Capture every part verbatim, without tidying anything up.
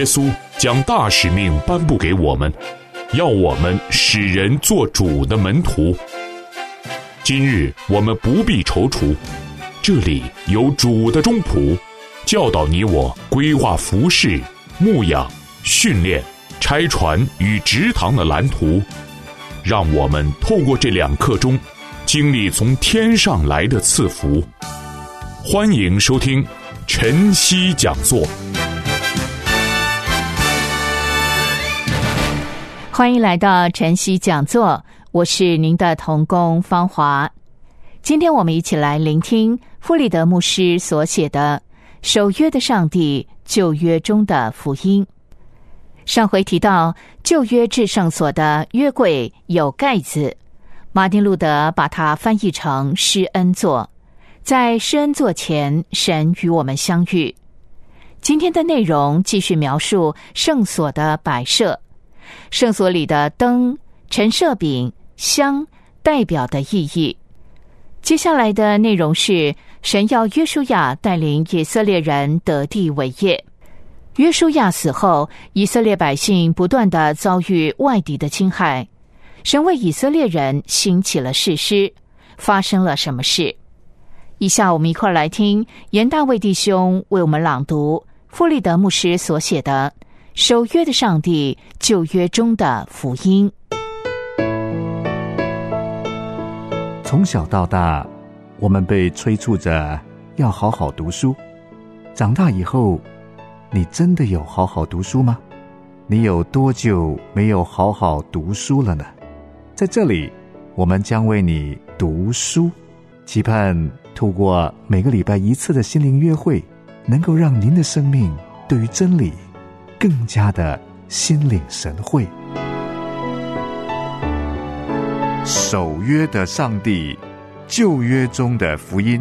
稣将大使命颁布给我们，要我们使人做主的门徒。今日我们不必踌躇，这里有主的中仆，教导你我规划服事、牧养、训练、拆船与植堂的蓝图，让我们透过这两刻钟，经历从天上来的赐福。欢迎收听晨曦讲座。 欢迎来到晨曦讲座，我是您的同工芳华。今天我们一起来聆听傅立德牧师所写的《守约的上帝：旧约中的福音》。上回提到旧约至圣所的约柜有盖子，马丁路德把它翻译成施恩座，在施恩座前，神与我们相遇。今天的内容继续描述圣所的摆设，圣所里的灯、陈设饼、香代表的意义。接下来的内容是神要约书亚带领以色列人得地为业。约书亚死后，以色列百姓不断地遭遇外敌的侵害，神为以色列人兴起了士师，发生了什么事？以下我们一块来听严大卫弟兄为我们朗读傅立德牧师所写的《守约的上帝：旧约中的福音》。 从小到大，我们被催促着要好好读书。长大以后，你真的有好好读书吗？你有多久没有好好读书了呢？在这里，我们将为你读书，期盼透过每个礼拜一次的心灵约会，能够让您的生命对于真理更加的心领神会。守约的上帝，旧约中的福音。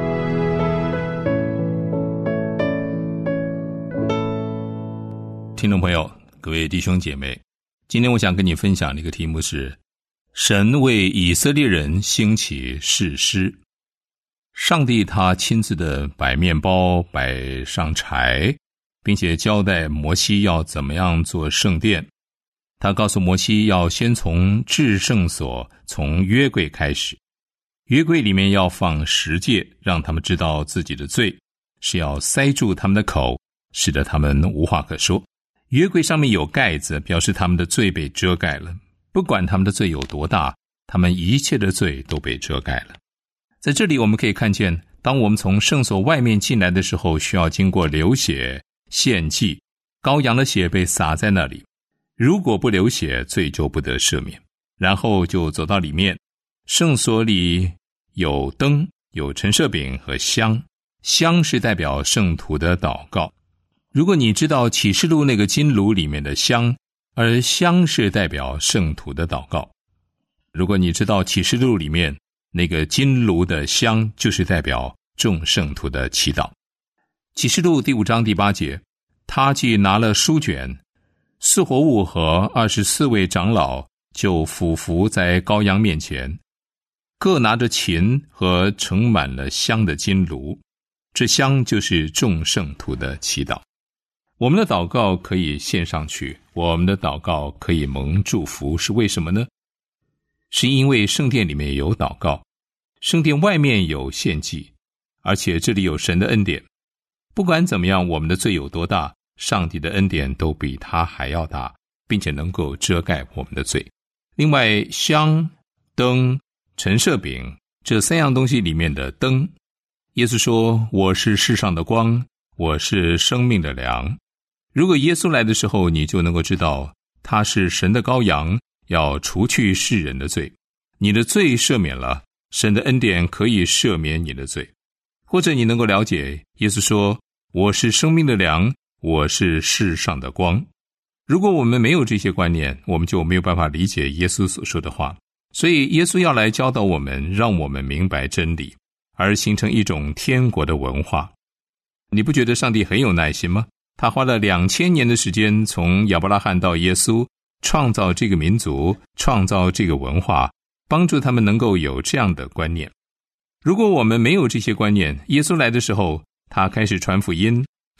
听众朋友，各位弟兄姐妹，今天我想跟你分享的一个题目是神为以色列人兴起士师。上帝他亲自的摆面包，摆上柴，并且交代摩西要怎么样做圣殿。他告诉摩西要先从至圣所，从约柜开始。约柜里面要放十诫，让他们知道自己的罪，是要塞住他们的口，使得他们无话可说。约柜上面有盖子，表示他们的罪被遮盖了，不管他们的罪有多大，他们一切的罪都被遮盖了。在这里我们可以看见，当我们从圣所外面进来的时候，需要经过流血、献祭，羔羊的血被洒在那里，如果不流血，罪就不得赦免。然后就走到里面，圣所里有灯、有陈设饼和香，香是代表圣徒的祷告。如果你知道启示录那个金炉里面的香，而香是代表圣徒的祷告。如果你知道启示录里面那个金炉的香，就是代表众圣徒的祈祷。启示录第五章第八节，他既拿了书卷，四活物和二十四位长老就俯伏在羔羊面前，各拿着琴和盛满了香的金炉，这香就是众圣徒的祈祷。我们的祷告可以献上去，我们的祷告可以蒙祝福，是为什么呢？是因为圣殿里面有祷告，圣殿外面有献祭，而且这里有神的恩典。不管怎么样，我们的罪有多大，上帝的恩典都比他还要大，并且能够遮盖我们的罪。另外，香、灯、陈设饼这三样东西里面的灯，耶稣说，我是世上的光，我是生命的粮。如果耶稣来的时候，你就能够知道他是神的羔羊，要除去世人的罪。你的罪赦免了，神的恩典可以赦免你的罪。或者你能够了解，耶稣说，我是生命的粮，我是世上的光。如果我们没有这些观念，我们就没有办法理解耶稣所说的话。所以耶稣要来教导我们，让我们明白真理，而形成一种天国的文化。你不觉得上帝很有耐心吗？他花了两千年的时间，从亚伯拉罕到耶稣，创造这个民族，创造这个文化，帮助他们能够有这样的观念。如果我们没有这些观念，耶稣来的时候，他开始传福音，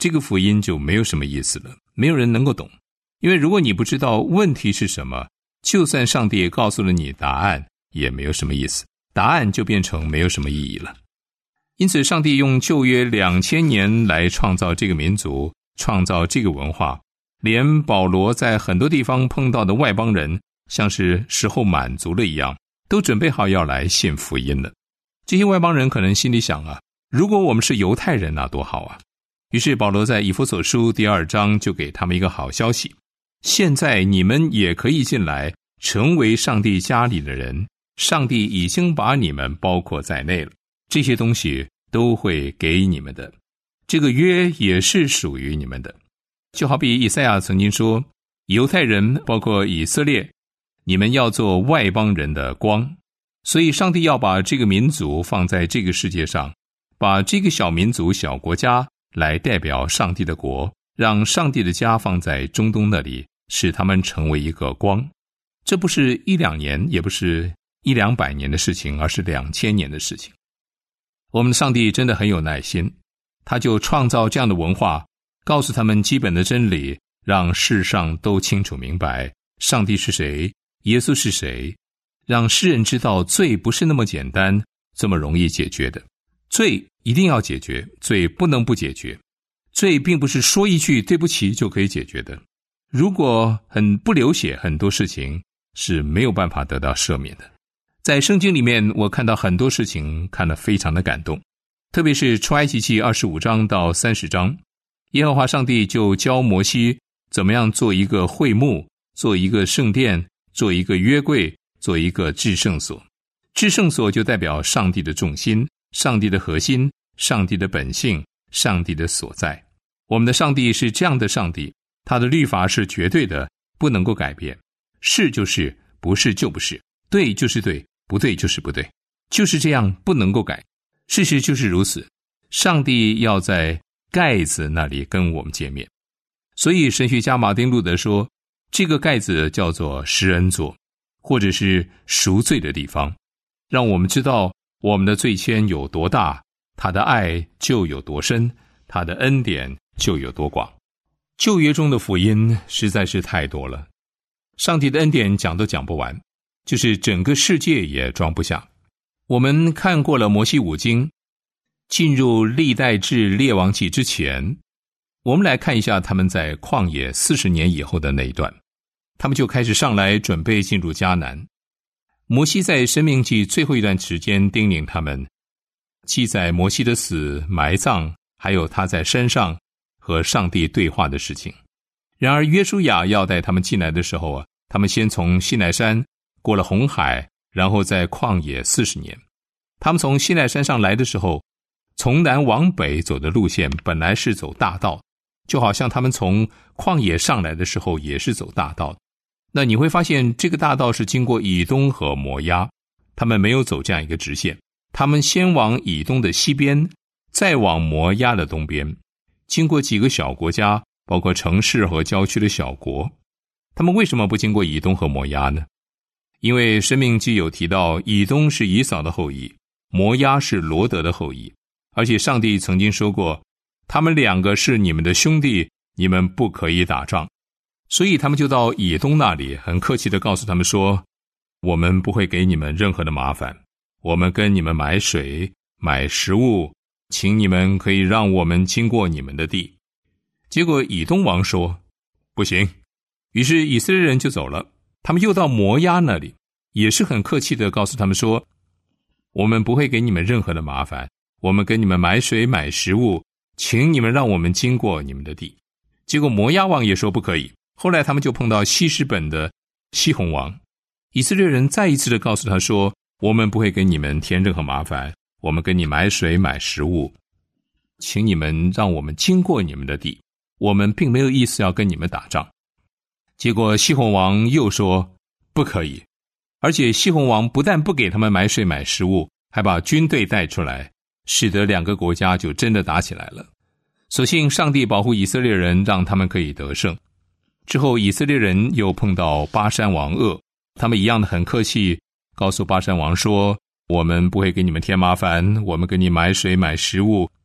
这个福音就没有什么意思了，没有人能够懂。因为如果你不知道问题是什么，就算上帝告诉了你答案，也没有什么意思，答案就变成没有什么意义了。因此上帝用旧约两千年来创造这个民族，创造这个文化，连保罗在很多地方碰到的外邦人，像是时候满足了一样，都准备好要来信福音了。这些外邦人可能心里想啊，如果我们是犹太人那多好啊。于是保罗在以弗所书第二章就给他们一个好消息，现在你们也可以进来，成为上帝家里的人，上帝已经把你们包括在内了，这些东西都会给你们的，这个约也是属于你们的。就好比以赛亚曾经说，犹太人包括以色列，你们要做外邦人的光，所以上帝要把这个民族放在这个世界上，把这个小民族小国家来代表上帝的国，让上帝的家放在中东那里，使他们成为一个光。这不是一两年，也不是一两百年的事情，而是两千年的事情。我们的上帝真的很有耐心，他就创造这样的文化，告诉他们基本的真理，让世上都清楚明白上帝是谁，耶稣是谁，让世人知道罪不是那么简单，这么容易解决的。罪一定要解决，罪不能不解决。罪并不是说一句对不起就可以解决的。如果很不流血，很多事情是没有办法得到赦免的。在圣经里面，我看到很多事情，看得非常的感动。特别是出埃及记二十五章到三十章，耶和华上帝就教摩西怎么样做一个会幕，做一个圣殿，做一个约柜，做一个至圣所。至圣所就代表上帝的重心，上帝的核心，上帝的本性，上帝的所在。我们的上帝是这样的上帝，他的律法是绝对的，不能够改变，是就是，不是就不是，对就是对，不对就是不对，就是这样，不能够改。事实就是如此，上帝要在盖子那里跟我们见面。所以神学家马丁路德说，这个盖子叫做施恩座，或者是赎罪的地方，让我们知道我们的罪愆有多大，他的爱就有多深，他的恩典就有多广。旧约中的福音实在是太多了，上帝的恩典讲都讲不完，就是整个世界也装不下。我们看过了摩西五经，进入历代志列王记之前，我们来看一下他们在旷野四十年以后的那一段，他们就开始上来准备进入迦南。摩西在申命记最后一段时间叮咛他们，记载摩西的死、埋葬，还有他在山上和上帝对话的事情。然而约书亚要带他们进来的时候啊，他们先从西奈山过了红海，然后在旷野四十年。他们从西奈山上来的时候，从南往北走的路线本来是走大道，就好像他们从旷野上来的时候也是走大道。那你会发现这个大道是经过以东和摩押，他们没有走这样一个直线，他们先往以东的西边，再往摩押的东边，经过几个小国家，包括城市和郊区的小国。他们为什么不经过以东和摩押呢？因为申命记有提到，以东是以扫的后裔，摩押是罗得的后裔，而且上帝曾经说过，他们两个是你们的兄弟，你们不可以打仗。所以他们就到以东那里，很客气地告诉他们说，我们不会给你们任何的麻烦，我们跟你们买水买食物，请你们可以让我们经过你们的地。结果以东王说不行，于是以色列人就走了。他们又到摩押那里，也是很客气地告诉他们说，我们不会给你们任何的麻烦，我们跟你们买水买食物，请你们让我们经过你们的地。结果摩押王也说不可以。后来他们就碰到西什本的西宏王，以色列人再一次的告诉他说，我们不会给你们添任何麻烦，我们跟你买水买食物，请你们让我们经过你们的地，我们并没有意思要跟你们打仗。结果西宏王又说不可以，而且西宏王不但不给他们买水买食物，还把军队带出来，使得两个国家就真的打起来了。所幸上帝保护以色列人，让他们可以得胜。之后以色列人又碰到巴珊王噩，他们一样的很客气，告诉巴珊王说，我们不会给你们添麻烦，我们给你买水买食物，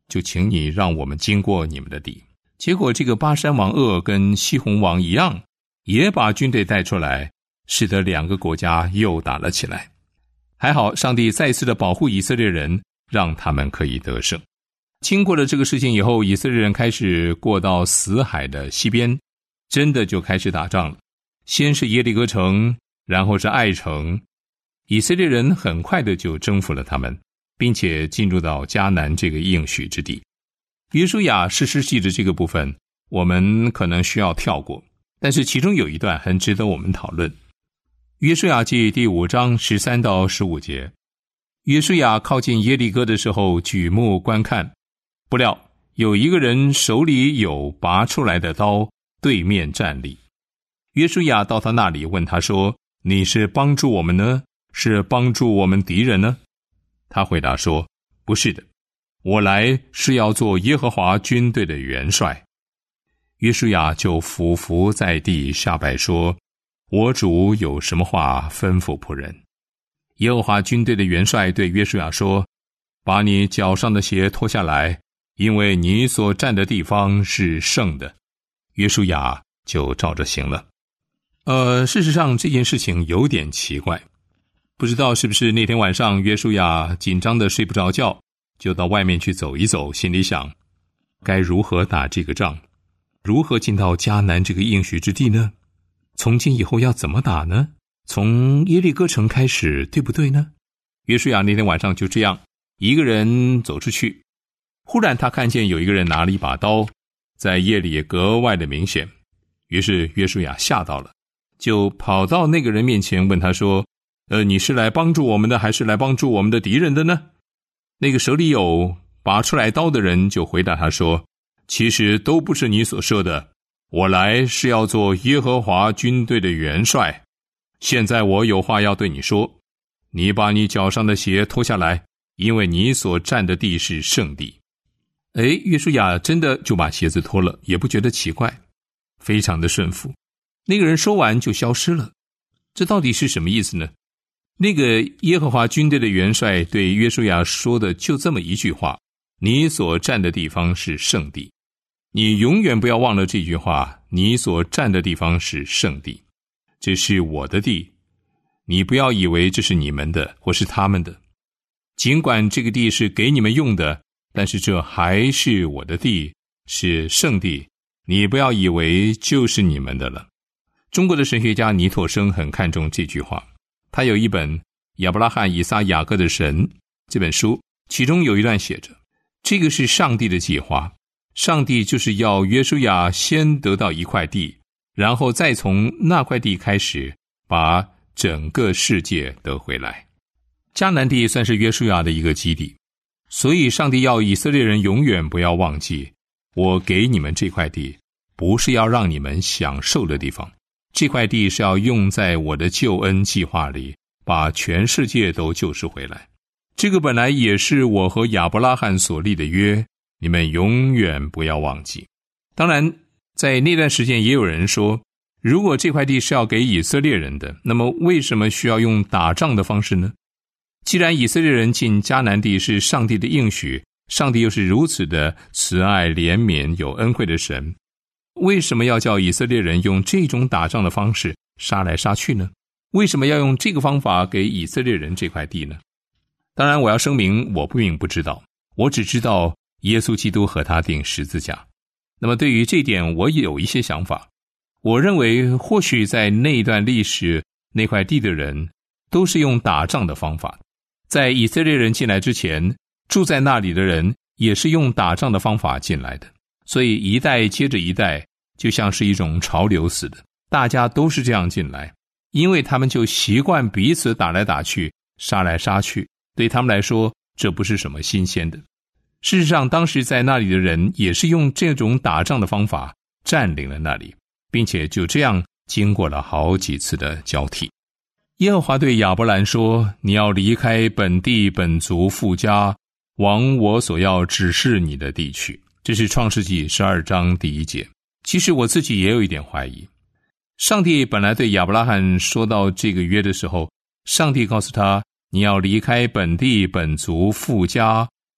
就请你让我们经过你们的地。结果这个巴珊王噩跟西宏王一样，也把军队带出来，使得两个国家又打了起来。还好上帝再次的保护以色列人，让他们可以得胜。经过了这个事情以后，以色列人开始过到死海的西边，真的就开始打仗了。先是耶利哥城，然后是爱城，以色列人很快的就征服了他们，并且进入到迦南这个应许之地。约书亚士师记的这个部分我们可能需要跳过，但是其中有一段很值得我们讨论。约书亚记第五章十三到十五节，约书亚靠近耶利哥的时候，举目观看，不料有一个人手里有拔出来的刀，对面站立。约书亚到他那里问他说，你是帮助我们呢，是帮助我们敌人呢？他回答说，不是的，我来是要做耶和华军队的元帅。约书亚就俯伏在地下拜说，我主有什么话吩咐仆人？耶和华军队的元帅对约书亚说，把你脚上的鞋脱下来，因为你所站的地方是圣的。约书亚就照着行了。呃，事实上这件事情有点奇怪，不知道是不是那天晚上约书亚紧张的睡不着觉，就到外面去走一走，心里想，该如何打这个仗？如何进到迦南这个应许之地呢？从今以后要怎么打呢？从耶利哥城开始，对不对呢？约书亚那天晚上就这样一个人走出去，忽然他看见有一个人拿了一把刀，在夜里格外的明显，于是约书亚吓到了，就跑到那个人面前问他说，呃，你是来帮助我们的，还是来帮助我们的敌人的呢？那个手里有拔出来刀的人就回答他说，其实都不是你所说的，我来是要做耶和华军队的元帅。现在我有话要对你说，你把你脚上的鞋脱下来，因为你所站的地是圣地。诶，约书亚真的就把鞋子脱了，也不觉得奇怪，非常的顺服。那个人说完就消失了，这到底是什么意思呢？那个耶和华军队的元帅对约书亚说的就这么一句话，你所站的地方是圣地。你永远不要忘了这句话，你所站的地方是圣地，这是我的地，你不要以为这是你们的或是他们的。尽管这个地是给你们用的，但是这还是我的地，是圣地，你不要以为就是你们的了。中国的神学家尼托生很看重这句话，他有一本《亚伯拉罕、以撒、雅各的神》这本书，其中有一段写着，这个是上帝的计划，上帝就是要约书亚先得到一块地，然后再从那块地开始把整个世界得回来。迦南地算是约书亚的一个基地，所以上帝要以色列人永远不要忘记，我给你们这块地不是要让你们享受的地方，这块地是要用在我的救恩计划里，把全世界都救赎回来。这个本来也是我和亚伯拉罕所立的约，你们永远不要忘记。当然在那段时间也有人说，如果这块地是要给以色列人的，那么为什么需要用打仗的方式呢？既然以色列人进迦南地是上帝的应许，上帝又是如此的慈爱怜悯有恩惠的神，为什么要叫以色列人用这种打仗的方式杀来杀去呢？为什么要用这个方法给以色列人这块地呢？当然我要声明，我并不知道，我只知道耶稣基督和他钉十字架。那么对于这点我也有一些想法，我认为或许在那一段历史，那块地的人都是用打仗的方法，在以色列人进来之前，住在那里的人也是用打仗的方法进来的，所以一代接着一代，就像是一种潮流似的，大家都是这样进来，因为他们就习惯彼此打来打去，杀来杀去，对他们来说这不是什么新鲜的。事实上当时在那里的人也是用这种打仗的方法占领了那里，并且就这样经过了好几次的交替。耶和华对亚伯兰说，你要离开本地本族父家，往我所要指示你的地去。这是创世纪十二章第一节。其实我自己也有一点怀疑，上帝本来对亚伯拉罕说到这个约的时候，上帝告诉他，你要离开本地本族父家，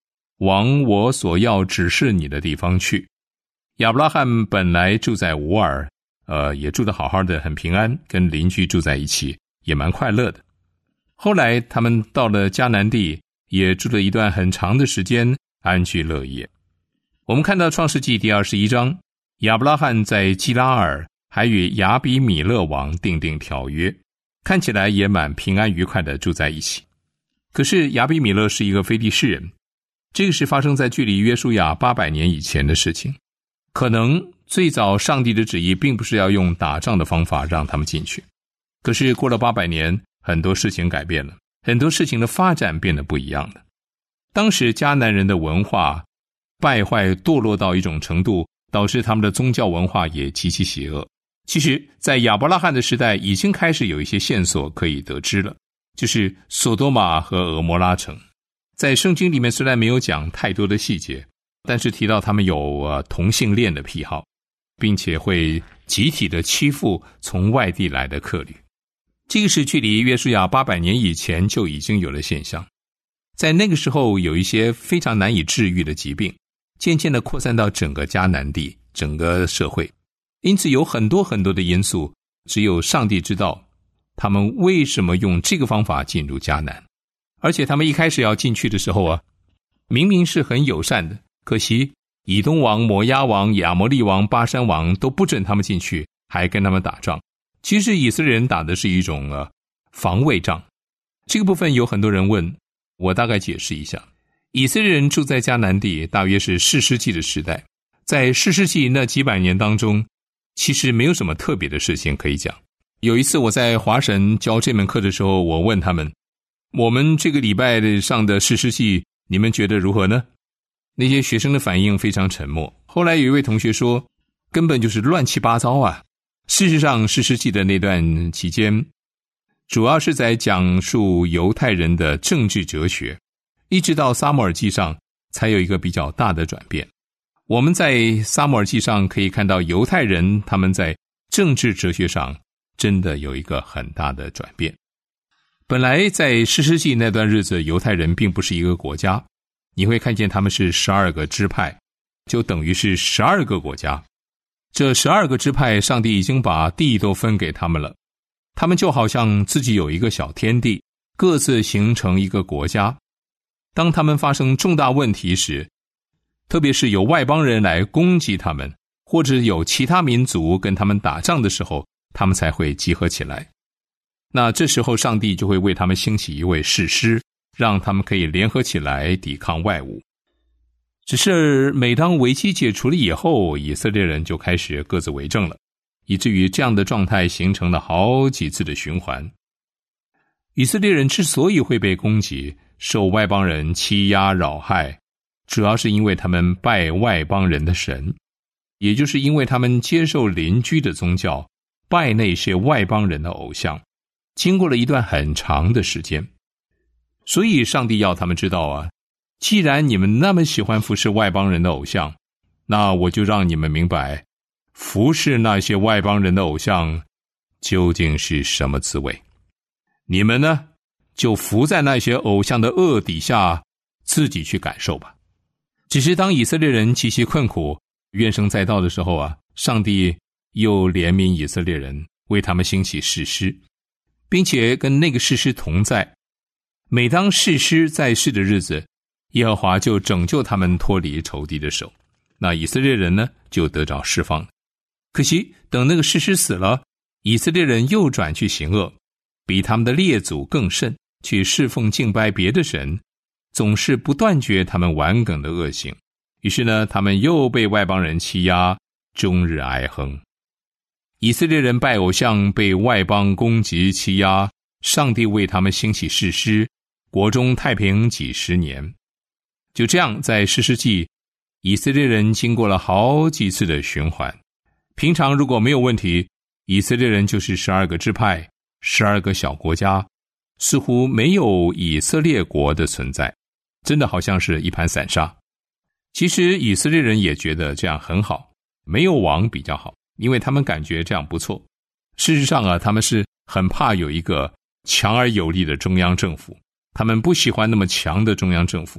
往我所要指示你的地方去。亚伯拉罕本来住在乌尔，呃，也住得好好的，很平安，跟邻居住在一起，也蛮快乐的。后来他们到了迦南地，也住了一段很长的时间，安居乐业。我们看到创世纪第二十一章，亚伯拉罕在基拉尔还与亚比米勒王订定条约，看起来也蛮平安愉快的住在一起。可是亚比米勒是一个非利士人，这个是发生在距离约书亚八百年以前的事情。可能最早上帝的旨意并不是要用打仗的方法让他们进去，可是过了八百年，很多事情改变了，很多事情的发展变得不一样了。当时迦南人的文化败坏堕落到一种程度，导致他们的宗教文化也极其邪恶。其实在亚伯拉罕的时代已经开始有一些线索可以得知了，就是索多玛和俄摩拉城。在圣经里面虽然没有讲太多的细节，但是提到他们有、呃、同性恋的癖好，并且会集体的欺负从外地来的客旅。这个是距离约书亚八百年以前就已经有了现象。在那个时候有一些非常难以治愈的疾病，渐渐的扩散到整个迦南地，整个社会。因此有很多很多的因素，只有上帝知道他们为什么用这个方法进入迦南。而且他们一开始要进去的时候啊，明明是很友善的，可惜以东王、摩押王、亚摩利王、巴珊王都不准他们进去，还跟他们打仗。其实以色列人打的是一种呃防卫仗。这个部分有很多人问，我大概解释一下。以色列人住在迦南地，大约是士师记的时代。在士师记那几百年当中，其实没有什么特别的事情可以讲。有一次我在华神教这门课的时候，我问他们，我们这个礼拜上的士师记你们觉得如何呢？那些学生的反应非常沉默。后来有一位同学说，根本就是乱七八糟啊。事实上士师记的那段期间，主要是在讲述犹太人的政治哲学，一直到撒母耳记上才有一个比较大的转变。我们在撒母耳记上可以看到犹太人他们在政治哲学上真的有一个很大的转变。本来在士师记那段日子，犹太人并不是一个国家，你会看见他们是十二个支派，就等于是十二个国家。这十二个支派，上帝已经把地都分给他们了，他们就好像自己有一个小天地，各自形成一个国家。当他们发生重大问题时，特别是有外邦人来攻击他们，或者有其他民族跟他们打仗的时候，他们才会集合起来。那这时候上帝就会为他们兴起一位士师，让他们可以联合起来抵抗外侮。只是每当危机解除了以后，以色列人就开始各自为政了，以至于这样的状态形成了好几次的循环。以色列人之所以会被攻击，受外邦人欺压扰害，主要是因为他们拜外邦人的神，也就是因为他们接受邻居的宗教，拜那些外邦人的偶像，经过了一段很长的时间。所以上帝要他们知道啊，既然你们那么喜欢服侍外邦人的偶像，那我就让你们明白，服侍那些外邦人的偶像究竟是什么滋味。你们呢，就服在那些偶像的恶底下，自己去感受吧。只是当以色列人极其困苦，怨声载道的时候啊，上帝又怜悯以色列人，为他们兴起士师，并且跟那个士师同在。每当士师在世的日子，耶和华就拯救他们脱离仇敌的手，那以色列人呢，就得着释放。可惜等那个士师死了，以色列人又转去行恶，比他们的列祖更甚，去侍奉敬拜别的神，总是不断绝他们顽梗的恶行。于是呢，他们又被外邦人欺压，终日哀哼。以色列人拜偶像，被外邦攻击欺压，上帝为他们兴起士师，国中太平几十年。就这样，在士师记，以色列人经过了好几次的循环。平常如果没有问题，以色列人就是十二个支派，十二个小国家，似乎没有以色列国的存在，真的好像是一盘散沙。其实以色列人也觉得这样很好，没有王比较好，因为他们感觉这样不错。事实上啊，他们是很怕有一个强而有力的中央政府，他们不喜欢那么强的中央政府，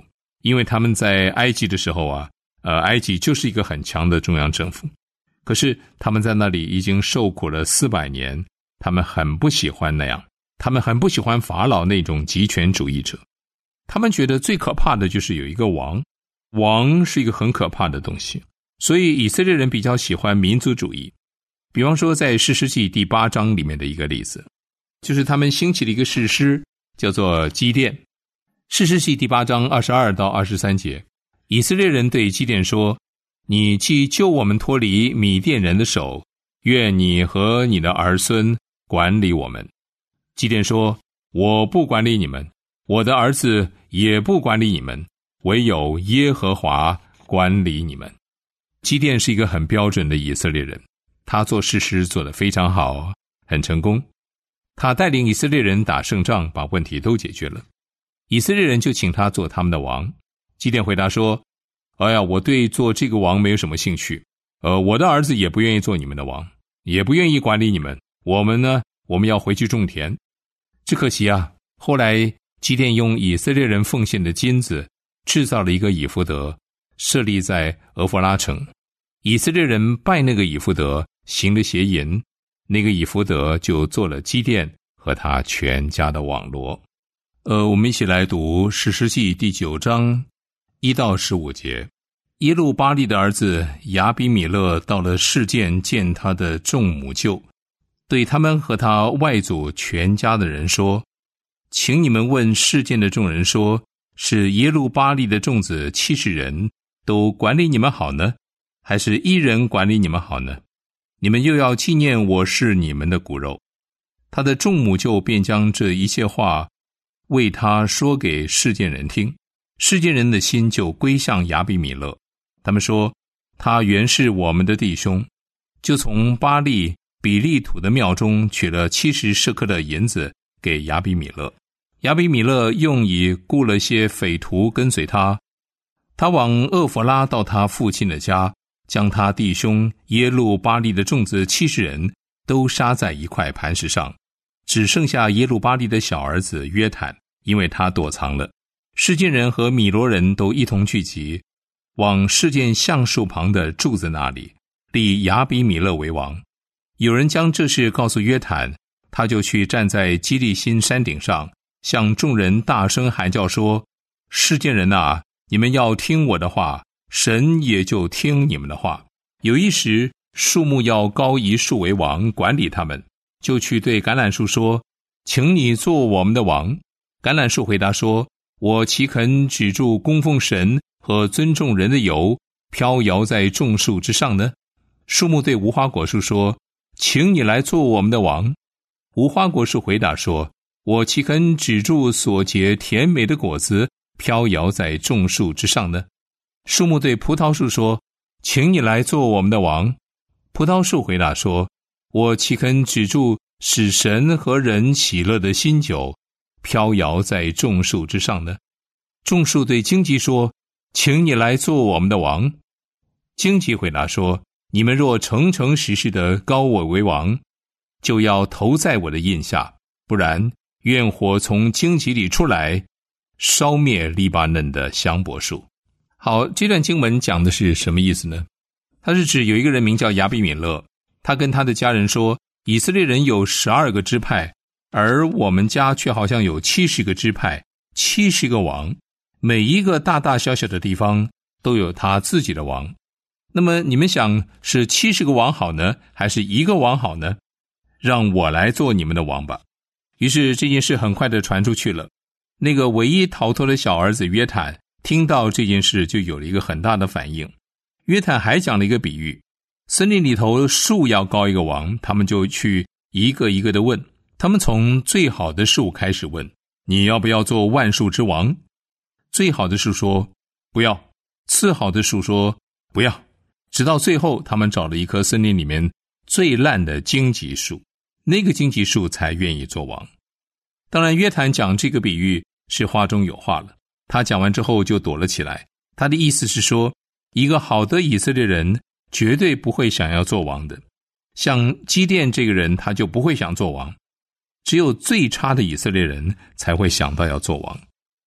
因为他们在埃及的时候啊，呃，埃及就是一个很强的中央政府，可是他们在那里已经受苦了四百年，他们很不喜欢那样，他们很不喜欢法老那种极权主义者，他们觉得最可怕的就是有一个王，王是一个很可怕的东西，所以以色列人比较喜欢民族主义。比方说在士师记第八章里面的一个例子，就是他们兴起了一个士师，叫做基甸。士师记第八章二十二到二十三节，以色列人对基甸说，你既救我们脱离米甸人的手，愿你和你的儿孙管理我们。基甸说，我不管理你们，我的儿子也不管理你们，唯有耶和华管理你们。基甸是一个很标准的以色列人，他做士师做得非常好，很成功。他带领以色列人打胜仗，把问题都解决了。以色列人就请他做他们的王。基甸回答说，哎呀，我对做这个王没有什么兴趣，呃，我的儿子也不愿意做你们的王，也不愿意管理你们，我们呢，我们要回去种田。只可惜啊，后来基甸用以色列人奉献的金子制造了一个以弗得，设立在俄弗拉城。以色列人拜那个以弗得，行了邪淫，那个以弗得就做了基甸和他全家的网罗。呃，我们一起来读士师记第九章一到十五节。耶路巴利的儿子亚比米勒到了示剑见他的众母舅，对他们和他外祖全家的人说，请你们问示剑的众人说，是耶路巴利的众子七十人都管理你们好呢，还是一人管理你们好呢？你们又要纪念我是你们的骨肉。他的众母舅便将这一切话为他说给示剑人听，示剑人的心就归向亚比米勒。他们说，他原是我们的弟兄，就从巴利比利土的庙中取了七十舍客的银子给亚比米勒。亚比米勒用以雇了些匪徒跟随他，他往厄弗拉到他父亲的家，将他弟兄耶路巴利的众子七十人都杀在一块磐石上，只剩下耶路巴利的小儿子约坦，因为他躲藏了。示剑人和米罗人都一同聚集，往示剑橡树旁的柱子那里立亚比米勒为王。有人将这事告诉约坦，他就去站在基利心山顶上，向众人大声喊叫说，示剑人啊，你们要听我的话，神也就听你们的话。有一时树木要高一树为王，管理他们，就去对橄榄树说，请你做我们的王。橄榄树回答说，我岂肯止住供奉神和尊重人的油，飘摇在众树之上呢？树木对无花果树说，请你来做我们的王。无花果树回答说，我岂肯止住所结甜美的果子，飘摇在众树之上呢？树木对葡萄树说，请你来做我们的王。葡萄树回答说，我岂肯止住使神和人喜乐的新酒，飘摇在众树之上呢？众树对荆棘说，请你来做我们的王。荆棘回答说，你们若诚诚实实的膏我为王，就要投在我的印下，不然愿火从荆棘里出来，烧灭黎巴嫩的香柏树。好，这段经文讲的是什么意思呢？它是指有一个人名叫亚比米勒，他跟他的家人说，以色列人有十二个支派，而我们家却好像有七十个支派，七十个王，每一个大大小小的地方都有他自己的王。那么你们想，是七十个王好呢，还是一个王好呢？让我来做你们的王吧。于是这件事很快的传出去了。那个唯一逃脱的小儿子约坦听到这件事，就有了一个很大的反应。约坦还讲了一个比喻，森林里头树要高一个王，他们就去一个一个的问，他们从最好的树开始问，你要不要做万树之王？最好的树说不要，次好的树说不要，直到最后他们找了一棵森林里面最烂的荆棘树，那个荆棘树才愿意做王。当然约坦讲这个比喻是话中有话了，他讲完之后就躲了起来。他的意思是说，一个好的以色列人绝对不会想要做王的，像基甸这个人他就不会想做王，只有最差的以色列人才会想到要做王。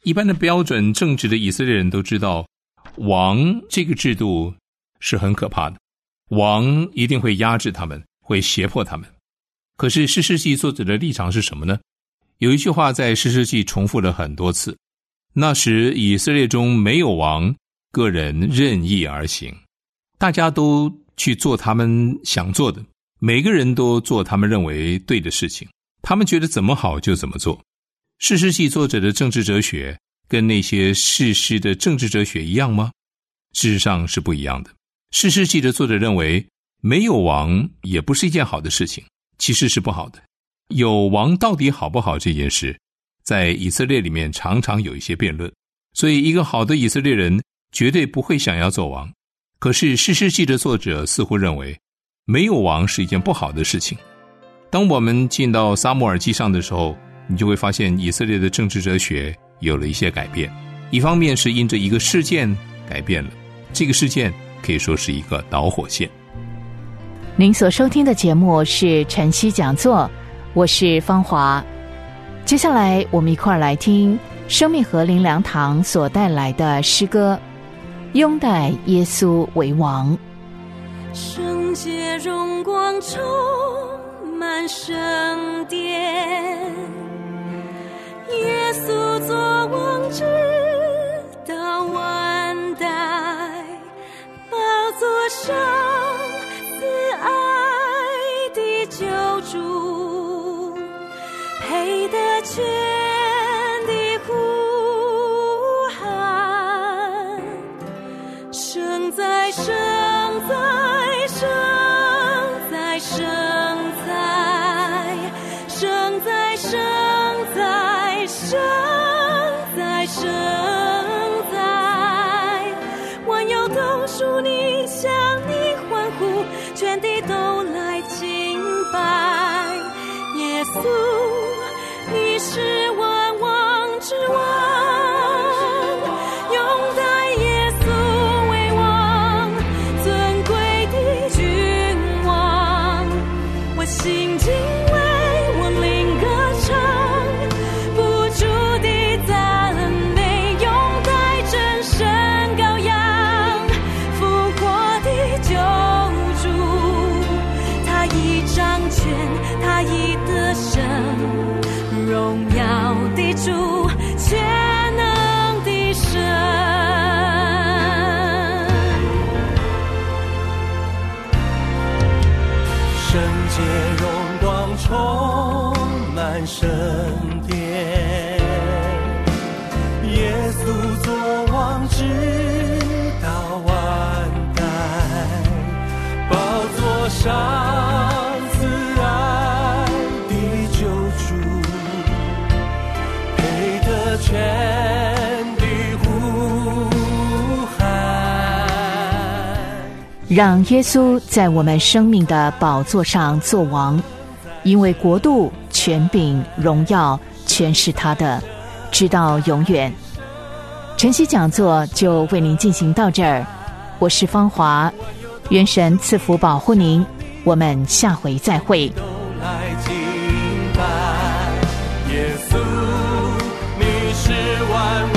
一般的标准正直的以色列人都知道，王这个制度是很可怕的，王一定会压制他们，会胁迫他们。可是士师记作者的立场是什么呢？有一句话在士师记重复了很多次，那时以色列中没有王，个人任意而行，大家都去做他们想做的，每个人都做他们认为对的事情，他们觉得怎么好就怎么做。士师记作者的政治哲学跟那些士师的政治哲学一样吗？事实上是不一样的。士师记的作者认为没有王也不是一件好的事情，其实是不好的。有王到底好不好这件事，在以色列里面常常有一些辩论，所以一个好的以色列人绝对不会想要做王。可是士师记的作者似乎认为没有王是一件不好的事情。当我们进到撒母耳记上的时候，你就会发现以色列的政治哲学有了一些改变。一方面是因着一个事件改变了，这个事件可以说是一个导火线。 您所收听的节目是晨曦讲座，我是芳华。接下来我们一块儿来听生命河灵粮堂所带来的诗歌《拥戴耶稣为王》。 圣洁荣光充满圣殿，耶稣作王直到万代，宝座上慈爱的救主，配得全的呼喊，圣哉圣哉圣哉圣哉圣哉圣哉圣哉圣哉，万有都属你，向你欢呼，全地都来敬拜耶稣，你是万王之王，拥戴耶稣为王，尊贵的君王，我心敬畏，我灵歌唱，不住地赞美，拥戴真神羔羊，复活的救主，他已掌权，他已得胜，荣耀的主，全能的神。 圣洁荣光充满圣殿，耶稣作王直到万代，宝座上慈爱的救主，配得全的呼喊。 让耶稣在我们生命的宝座上做王，因为国度、权柄、荣耀全是他的，直到永远。晨曦讲座就为您进行到这儿，我是芳华，愿神赐福保护您，我们下回再会。 都来敬拜耶稣，你是万